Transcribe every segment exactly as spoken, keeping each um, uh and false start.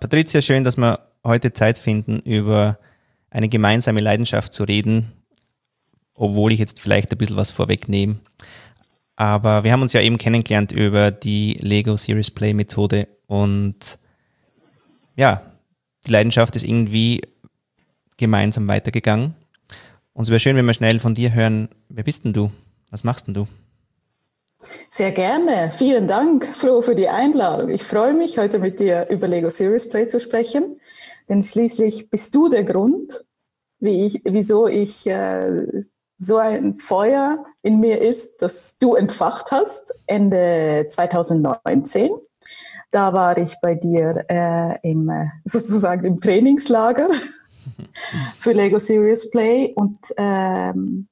Patricia, schön, dass wir heute Zeit finden, über eine gemeinsame Leidenschaft zu reden, obwohl ich jetzt vielleicht ein bisschen was vorwegnehme. Aber wir haben uns ja eben kennengelernt über die Lego Serious Play Methode und ja, die Leidenschaft ist irgendwie gemeinsam weitergegangen. Und es wäre schön, wenn wir schnell von dir hören, wer bist denn du? Was machst denn du? Sehr gerne. Vielen Dank, Flo, für die Einladung. Ich freue mich, heute mit dir über Lego Serious Play zu sprechen, denn schließlich bist du der Grund, wie ich, wieso ich äh, so ein Feuer in mir ist, das du entfacht hast, Ende zwanzig neunzehn. Da war ich bei dir äh, im, sozusagen im Trainingslager für Lego Serious Play und ähm,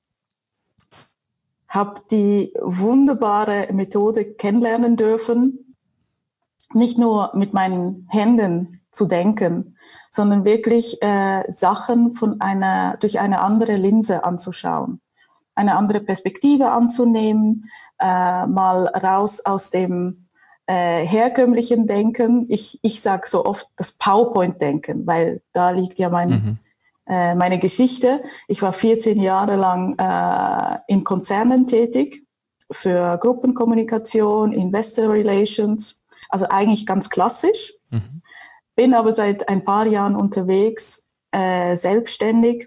habe die wunderbare Methode kennenlernen dürfen, nicht nur mit meinen Händen zu denken, sondern wirklich äh, Sachen von einer, durch eine andere Linse anzuschauen, eine andere Perspektive anzunehmen, äh, mal raus aus dem äh, herkömmlichen Denken. Ich, ich sage so oft das PowerPoint-Denken, weil da liegt ja mein, mhm. äh, meine Geschichte. Ich war vierzehn Jahre lang äh, in Konzernen tätig für Gruppenkommunikation, Investor Relations, also eigentlich ganz klassisch. Mhm. Bin aber seit ein paar Jahren unterwegs, äh, selbstständig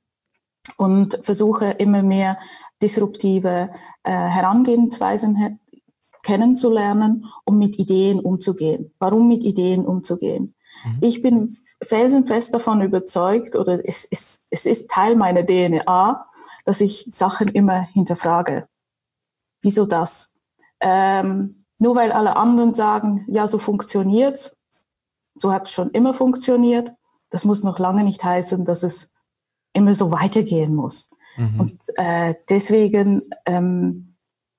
und versuche immer mehr disruptive äh, Herangehensweisen her- kennenzulernen, um mit Ideen umzugehen. Warum mit Ideen umzugehen? Mhm. Ich bin felsenfest davon überzeugt, oder es, es, es ist Teil meiner D N A, dass ich Sachen immer hinterfrage. Wieso das? Ähm, nur weil alle anderen sagen, ja, so funktioniert's, so hat es schon immer funktioniert. Das muss noch lange nicht heißen, dass es immer so weitergehen muss. Mhm. Und äh, deswegen ähm,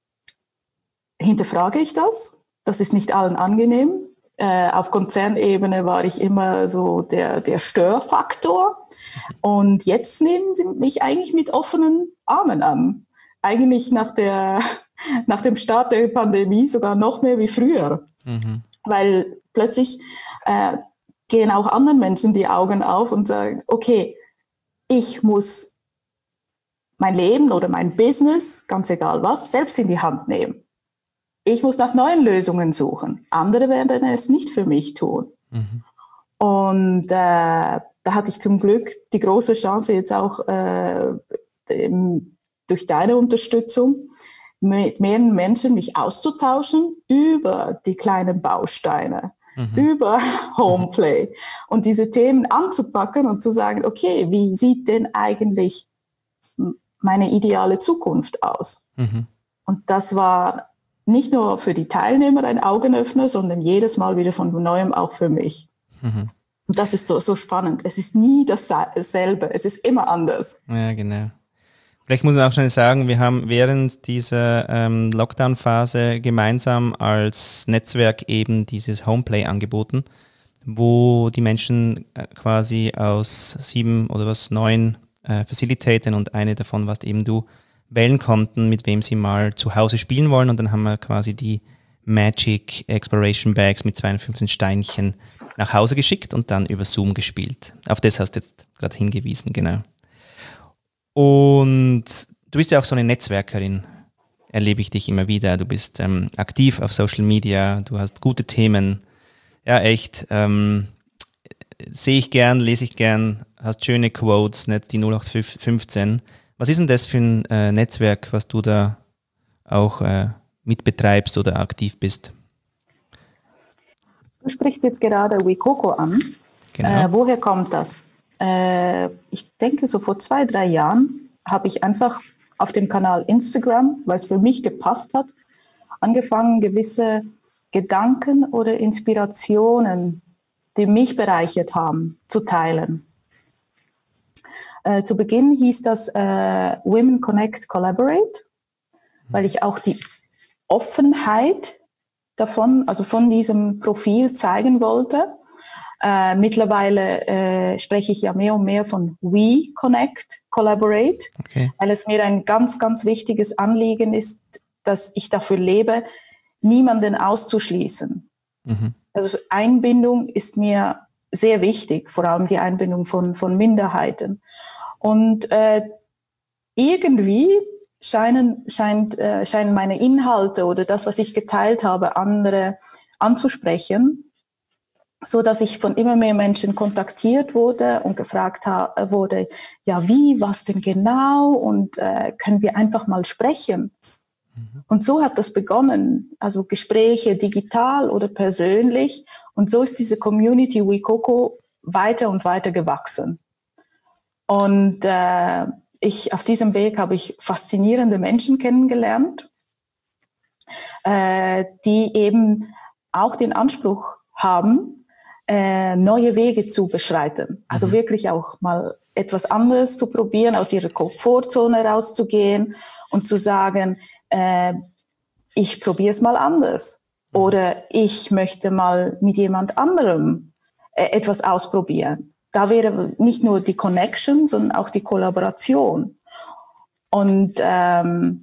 hinterfrage ich das. Das ist nicht allen angenehm. Äh, auf Konzernebene war ich immer so der, der Störfaktor. Und jetzt nehmen sie mich eigentlich mit offenen Armen an. Eigentlich nach, der, nach dem Start der Pandemie sogar noch mehr wie früher. Mhm. Weil plötzlich äh, gehen auch anderen Menschen die Augen auf und sagen, okay, ich muss mein Leben oder mein Business, ganz egal was, selbst in die Hand nehmen. Ich muss nach neuen Lösungen suchen. Andere werden es nicht für mich tun. Mhm. Und äh, da hatte ich zum Glück die große Chance, jetzt auch äh, dem, durch deine Unterstützung mit mehreren Menschen mich auszutauschen über die kleinen Bausteine, mhm. über Homeplay und diese Themen anzupacken und zu sagen, okay, wie sieht denn eigentlich meine ideale Zukunft aus? Mhm. Und das war nicht nur für die Teilnehmer ein Augenöffner, sondern jedes Mal wieder von Neuem auch für mich. Mhm. Und das ist so, so spannend. Es ist nie dasselbe, es ist immer anders. Ja, genau. Vielleicht muss man auch schnell sagen, wir haben während dieser ähm, Lockdown-Phase gemeinsam als Netzwerk eben dieses Homeplay angeboten, wo die Menschen äh, quasi aus sieben oder was, neun äh, Facilitäten und eine davon warst eben du, wählen konnten, mit wem sie mal zu Hause spielen wollen. Und dann haben wir quasi die Magic Exploration Bags mit zweiundfünfzig Steinchen nach Hause geschickt und dann über Zoom gespielt. Auf das hast du jetzt gerade hingewiesen, genau. Und du bist ja auch so eine Netzwerkerin, erlebe ich dich immer wieder. Du bist ähm, aktiv auf Social Media, du hast gute Themen. Ja, echt. Ähm, sehe ich gern, lese ich gern, hast schöne Quotes, nicht die null acht fünfzehn. Was ist denn das für ein äh, Netzwerk, was du da auch äh, mitbetreibst oder aktiv bist? Du sprichst jetzt gerade WeCoco an. Genau. Äh, woher kommt das? Äh, ich denke, so vor zwei, drei Jahren habe ich einfach auf dem Kanal Instagram, weil es für mich gepasst hat, angefangen, gewisse Gedanken oder Inspirationen, die mich bereichert haben, zu teilen. Äh, zu Beginn hieß das äh, Women Connect Collaborate, weil ich auch die Offenheit davon, also von diesem Profil zeigen wollte. Äh, mittlerweile äh, spreche ich ja mehr und mehr von We Connect Collaborate, okay. Weil es mir ein ganz, ganz wichtiges Anliegen ist, dass ich dafür lebe, niemanden auszuschließen. Mhm. Also Einbindung ist mir sehr wichtig, vor allem die Einbindung von, von Minderheiten. Und äh, irgendwie scheinen, scheint, äh, scheinen meine Inhalte oder das, was ich geteilt habe, andere anzusprechen, so dass ich von immer mehr Menschen kontaktiert wurde und gefragt ha- wurde, ja wie, was denn genau und äh, können wir einfach mal sprechen? Mhm. Und so hat das begonnen, also Gespräche digital oder persönlich, und so ist diese Community WeCoco weiter und weiter gewachsen. Und äh, ich, auf diesem Weg habe ich faszinierende Menschen kennengelernt, äh, die eben auch den Anspruch haben, äh, neue Wege zu beschreiten. Also mhm. wirklich auch mal etwas anderes zu probieren, aus ihrer Komfortzone rauszugehen und zu sagen, äh, ich probiere es mal anders. Oder ich möchte mal mit jemand anderem äh, etwas ausprobieren. Da wäre nicht nur die Connection, sondern auch die Kollaboration. Und ähm,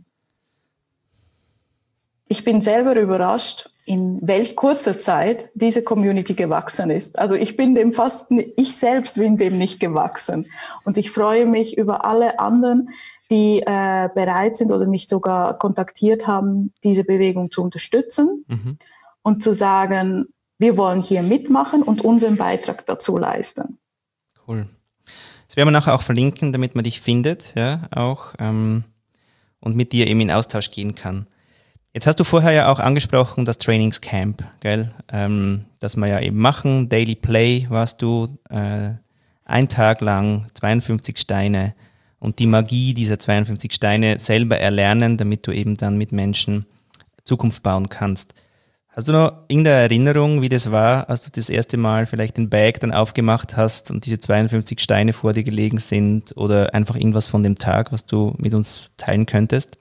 ich bin selber überrascht, in welch kurzer Zeit diese Community gewachsen ist. Also ich bin dem fast, ich selbst bin dem nicht gewachsen. Und ich freue mich über alle anderen, die äh, bereit sind oder mich sogar kontaktiert haben, diese Bewegung zu unterstützen mhm. und zu sagen, wir wollen hier mitmachen und unseren Beitrag dazu leisten. Cool. Das werden wir nachher auch verlinken, damit man dich findet, ja, auch ähm, und mit dir eben in Austausch gehen kann. Jetzt hast du vorher ja auch angesprochen, das Trainingscamp, gell? Ähm, das wir ja eben machen, Daily Play warst du, äh, ein Tag lang, zweiundfünfzig Steine und die Magie dieser zweiundfünfzig Steine selber erlernen, damit du eben dann mit Menschen Zukunft bauen kannst. Hast du noch irgendeine Erinnerung, wie das war, als du das erste Mal vielleicht den Bag dann aufgemacht hast und diese zweiundfünfzig Steine vor dir gelegen sind oder einfach irgendwas von dem Tag, was du mit uns teilen könntest?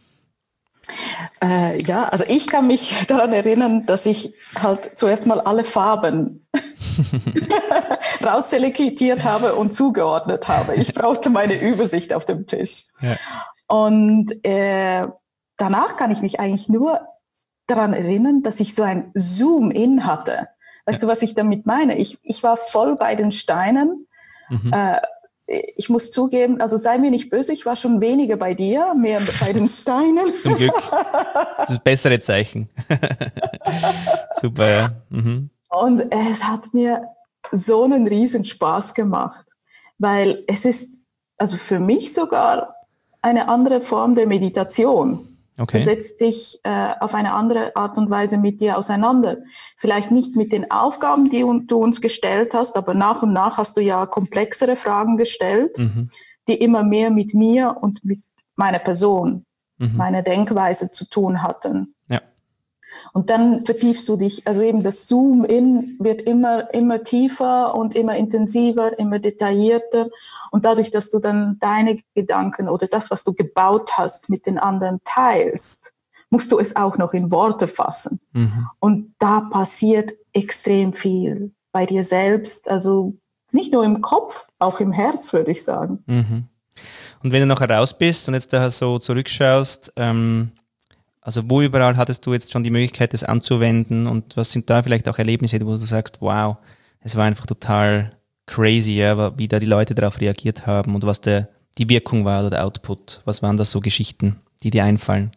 Äh, ja, also ich kann mich daran erinnern, dass ich halt zuerst mal alle Farben rausselektiert habe und zugeordnet habe. Ich brauchte meine Übersicht auf dem Tisch. Ja. Und äh, danach kann ich mich eigentlich nur daran erinnern, dass ich so ein Zoom-In hatte. Weißt ja. du, was ich damit meine? Ich, ich war voll bei den Steinen. Mhm. Äh, ich muss zugeben, also sei mir nicht böse, ich war schon weniger bei dir, mehr bei den Steinen. Zum Glück. Das ist das bessere Zeichen. Super, ja. Mhm. Und es hat mir so einen riesen Spaß gemacht, weil es ist, also für mich sogar eine andere Form der Meditation. Okay. Du setzt dich äh, auf eine andere Art und Weise mit dir auseinander. Vielleicht nicht mit den Aufgaben, die un- du uns gestellt hast, aber nach und nach hast du ja komplexere Fragen gestellt, mhm. die immer mehr mit mir und mit meiner Person, mhm. meiner Denkweise zu tun hatten. Ja. Und dann vertiefst du dich, also eben das Zoom-In wird immer, immer tiefer und immer intensiver, immer detaillierter. Und dadurch, dass du dann deine Gedanken oder das, was du gebaut hast, mit den anderen teilst, musst du es auch noch in Worte fassen. Mhm. Und da passiert extrem viel bei dir selbst, also nicht nur im Kopf, auch im Herz, würde ich sagen. Mhm. Und wenn du noch raus bist und jetzt da so zurückschaust, ähm also wo überall hattest du jetzt schon die Möglichkeit, das anzuwenden und was sind da vielleicht auch Erlebnisse, wo du sagst, wow, es war einfach total crazy, ja, wie da die Leute darauf reagiert haben und was der, die Wirkung war oder der Output. Was waren das so Geschichten, die dir einfallen?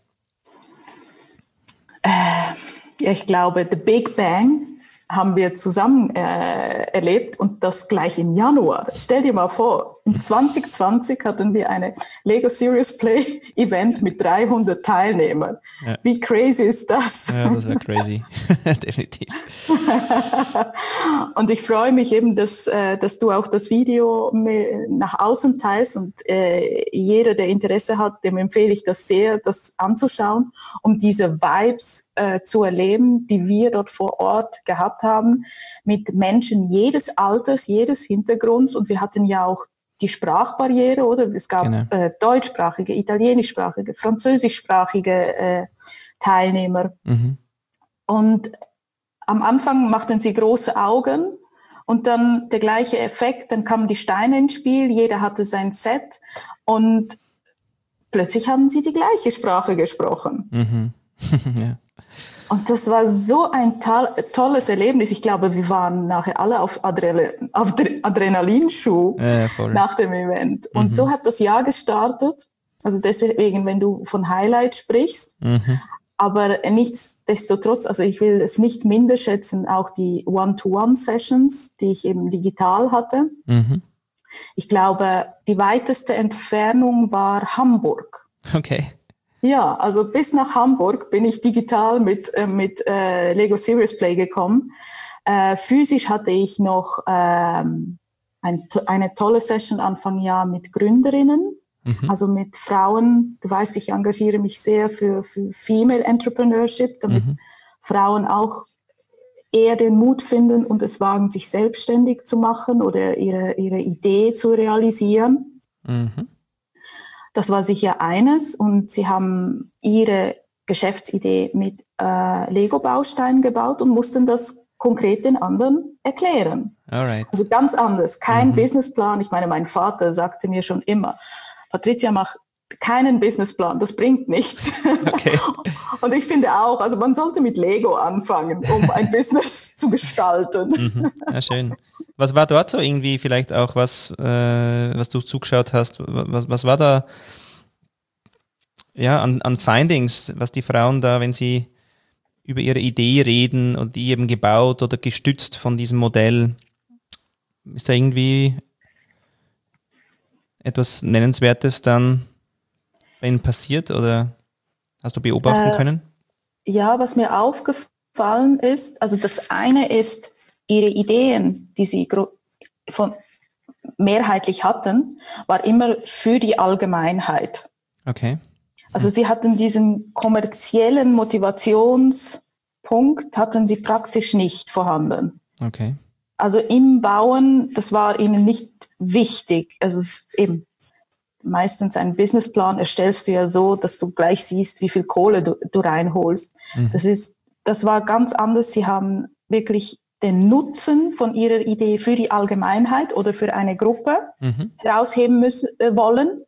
Äh, ja, ich glaube, The Big Bang haben wir zusammen äh, erlebt und das gleich im Januar. Stell dir mal vor, im zwanzig zwanzig hatten wir eine Lego Serious Play Event mit dreihundert Teilnehmern. Ja. Wie crazy ist das? Ja, das war crazy. Definitiv. Und ich freue mich eben, dass, äh, dass du auch das Video nach außen teilst und äh, jeder, der Interesse hat, dem empfehle ich das sehr, das anzuschauen, um diese Vibes äh, zu erleben, die wir dort vor Ort gehabt haben, mit Menschen jedes Alters, jedes Hintergrunds. Und wir hatten ja auch die Sprachbarriere, oder? Es gab genau. äh, deutschsprachige, italienischsprachige, französischsprachige äh, Teilnehmer. Mhm. Und am Anfang machten sie große Augen und dann der gleiche Effekt, dann kamen die Steine ins Spiel, jeder hatte sein Set und plötzlich haben sie die gleiche Sprache gesprochen. Mhm. Ja. Und das war so ein to- tolles Erlebnis. Ich glaube, wir waren nachher alle auf, Adre- auf Dre- Adrenalinschub Ja, voll. nach dem Event. Und Mhm. so hat das Jahr gestartet. Also deswegen, wenn du von Highlight sprichst, Mhm. aber nichtsdestotrotz, also ich will es nicht minder schätzen, auch die One-to-One-Sessions, die ich eben digital hatte. Mhm. Ich glaube, die weiteste Entfernung war Hamburg. Okay. Ja, also bis nach Hamburg bin ich digital mit, äh, mit äh, Lego Serious Play gekommen. Äh, physisch hatte ich noch ähm, ein, eine tolle Session Anfang Jahr mit Gründerinnen, mhm. also mit Frauen. Du weißt, ich engagiere mich sehr für, für Female Entrepreneurship, damit mhm. Frauen auch eher den Mut finden und es wagen, sich selbstständig zu machen oder ihre, ihre Idee zu realisieren. Mhm. Das war sicher eines und sie haben ihre Geschäftsidee mit äh, Lego-Bausteinen gebaut und mussten das konkret den anderen erklären. Alright. Also ganz anders, kein mhm. Businessplan. Ich meine, mein Vater sagte mir schon immer, Patricia, mach keinen Businessplan, das bringt nichts. Okay. Und ich finde auch, also man sollte mit Lego anfangen, um ein Business zu gestalten. Mhm. Ja, schön. Was war dort so irgendwie vielleicht auch, was, äh, was du zugeschaut hast? Was, was war da ja, an, an Findings, was die Frauen da, wenn sie über ihre Idee reden und die eben gebaut oder gestützt von diesem Modell, ist da irgendwie etwas Nennenswertes dann bei ihnen passiert oder hast du beobachten äh, können? Ja, was mir aufgefallen ist, also das eine ist, ihre Ideen, die sie gro- von mehrheitlich hatten, war immer für die Allgemeinheit. Okay. Also hm. sie hatten diesen kommerziellen Motivationspunkt, hatten sie praktisch nicht vorhanden. Okay. Also im Bauen, das war ihnen nicht wichtig. Also es eben meistens einen Businessplan erstellst du ja so, dass du gleich siehst, wie viel Kohle du, du reinholst. Mhm. Das ist, das war ganz anders. Sie haben wirklich den Nutzen von ihrer Idee für die Allgemeinheit oder für eine Gruppe mhm. herausheben müssen, äh, wollen.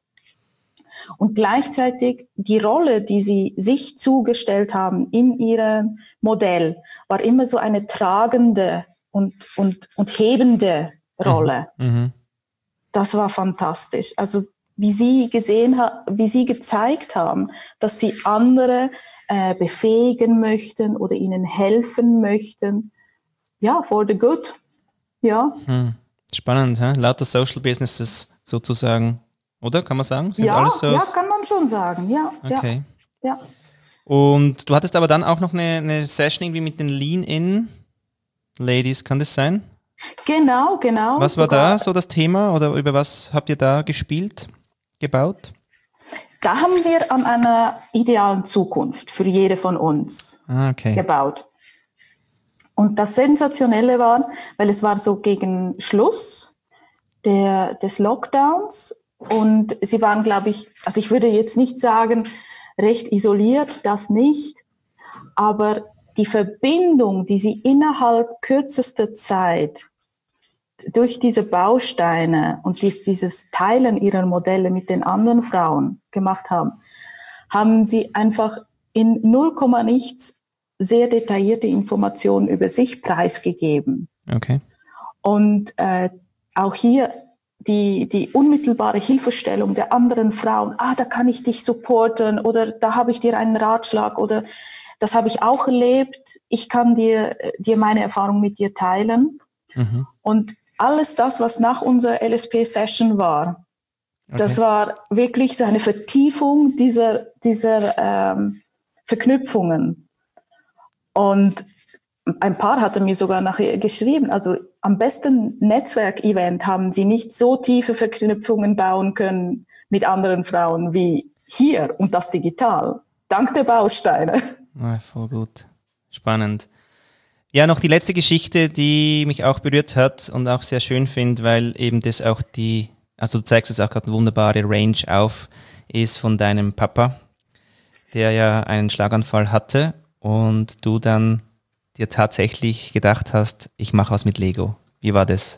Und gleichzeitig die Rolle, die sie sich zugestellt haben in ihrem Modell, war immer so eine tragende und, und, und hebende Rolle. Mhm. Mhm. Das war fantastisch. Also wie sie gesehen haben, wie sie gezeigt haben, dass sie andere äh, befähigen möchten oder ihnen helfen möchten. Ja, for the good. Ja. Hm. Spannend, hä? Lauter Social Businesses sozusagen, oder? Kann man sagen? Sind ja, alles so ja, kann man schon sagen. Ja, okay. Ja, ja. Und du hattest aber dann auch noch eine, eine Session irgendwie mit den Lean-In-Ladies, kann das sein? Genau, genau. Was war da so das Thema oder über was habt ihr da gespielt, gebaut? Da haben wir an einer idealen Zukunft für jede von uns ah, okay. gebaut. Und das Sensationelle war, weil es war so gegen Schluss der, des Lockdowns und sie waren, glaube ich, also ich würde jetzt nicht sagen, recht isoliert, das nicht, aber die Verbindung, die sie innerhalb kürzester Zeit durch diese Bausteine und dies, dieses Teilen ihrer Modelle mit den anderen Frauen gemacht haben, haben sie einfach in null Komma nichts sehr detaillierte Informationen über sich preisgegeben. Okay. Und äh, auch hier die, die unmittelbare Hilfestellung der anderen Frauen, ah, da kann ich dich supporten oder da habe ich dir einen Ratschlag oder das habe ich auch erlebt, ich kann dir, dir meine Erfahrung mit dir teilen. Mhm. Und alles das, was nach unserer L S P-Session war, okay. Das war wirklich so eine Vertiefung dieser, dieser ähm, Verknüpfungen. Und ein paar hatte mir sogar nachher geschrieben, also am besten Netzwerkevent haben sie nicht so tiefe Verknüpfungen bauen können mit anderen Frauen wie hier und das digital. Dank der Bausteine. Ja, voll gut. Spannend. Ja, noch die letzte Geschichte, die mich auch berührt hat und auch sehr schön finde, weil eben das auch die, also du zeigst es auch gerade eine wunderbare Range auf, ist von deinem Papa, der ja einen Schlaganfall hatte und du dann dir tatsächlich gedacht hast, ich mache was mit Lego. Wie war das?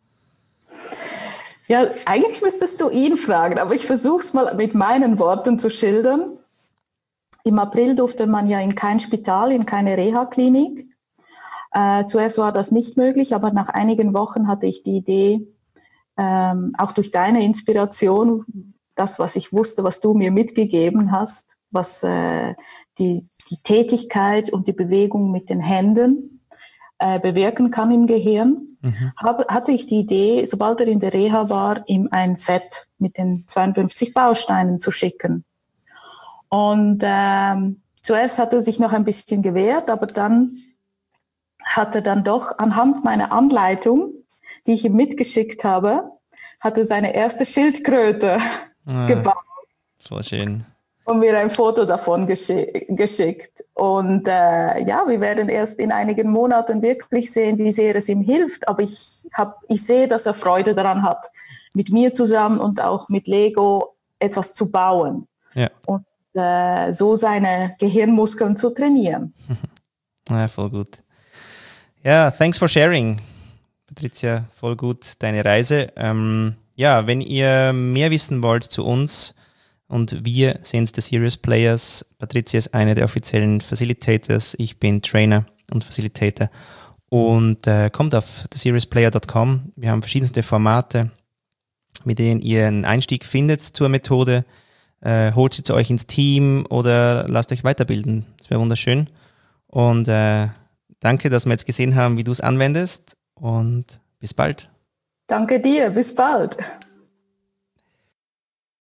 Ja, eigentlich müsstest du ihn fragen, aber ich versuche es mal mit meinen Worten zu schildern. Im April durfte man ja in kein Spital, in keine Reha-Klinik. Äh, zuerst war das nicht möglich, aber nach einigen Wochen hatte ich die Idee, ähm, auch durch deine Inspiration, das, was ich wusste, was du mir mitgegeben hast, was äh, die, die Tätigkeit und die Bewegung mit den Händen äh, bewirken kann im Gehirn, mhm. hab, hatte ich die Idee, sobald er in der Reha war, ihm ein Set mit den zweiundfünfzig Bausteinen zu schicken. Und ähm, zuerst hat er sich noch ein bisschen gewehrt, aber dann hat er dann doch anhand meiner Anleitung, die ich ihm mitgeschickt habe, hat er seine erste Schildkröte ah, gebaut. So schön. Und mir ein Foto davon geschick, geschickt. Und äh, ja, wir werden erst in einigen Monaten wirklich sehen, wie sehr es ihm hilft. Aber ich, hab, ich sehe, dass er Freude daran hat, mit mir zusammen und auch mit Lego etwas zu bauen. Ja. Und äh, so seine Gehirnmuskeln zu trainieren. Ja, voll gut. Ja, thanks for sharing, Patricia, voll gut deine Reise. Ähm, ja, wenn ihr mehr wissen wollt zu uns, und wir sind The Serious Players. Patricia ist eine der offiziellen Facilitators. Ich bin Trainer und Facilitator. Und äh, kommt auf the serious player dot com. Wir haben verschiedenste Formate, mit denen ihr einen Einstieg findet zur Methode. Äh, holt sie zu euch ins Team oder lasst euch weiterbilden. Das wäre wunderschön. Und äh, danke, dass wir jetzt gesehen haben, wie du es anwendest. Und bis bald. Danke dir. Bis bald.